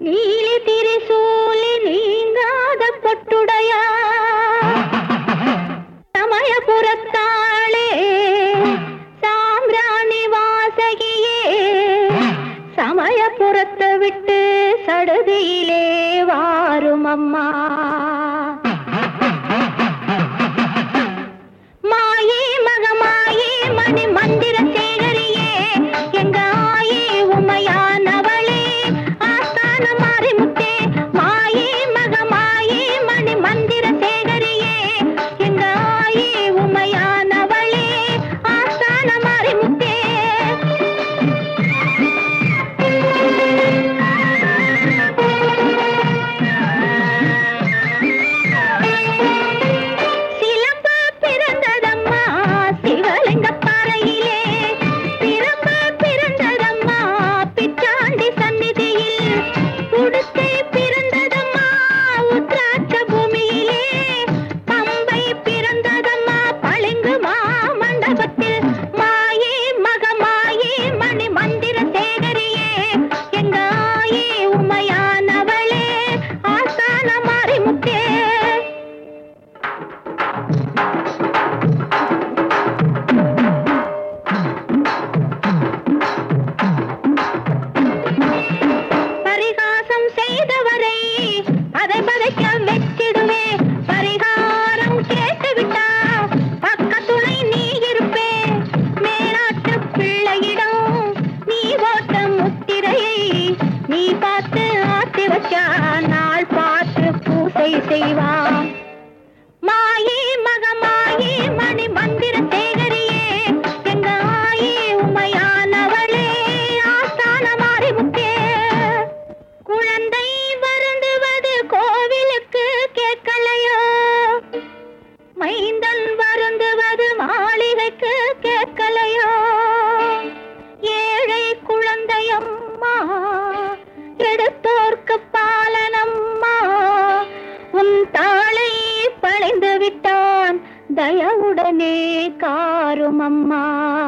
நீலி திரிசூலி நீங்காத பொட்டுடையா சமயபுரத்தாளே சாம்ராணி வாசகியே சமயபுரத்தை விட்டு சடுதியிலே வாரும் அம்மா. மாயே மகமாயே மணி மந்திர சேகரியே எங்க ஆயே உமையானவளே ஆஸ்தான மாரிமுத்தே. மாயே மகமாயே மணி மந்திர சேகரியே எங்க ஆயே உமையானவளே ஆஸ்தான மாரிமுத்தே. மாயே மகமாயே மணி மந்திர சேகரியே எங்க ஆயே உமையானவளே ஆஸ்தான மாரிமுத்தே. குழந்தை வருந்துவது கோவிலுக்கு கேட்கலையோ மைந்தன் வருந்துவது மாளிகைக்கு கேட்கலையோ. ஏழை குழந்தையம்மா எடுத்தோர்க்கு பாலனம்மா உன் தாளை பழைந்து விட்டான் தயவுடனே காரும் அம்மா.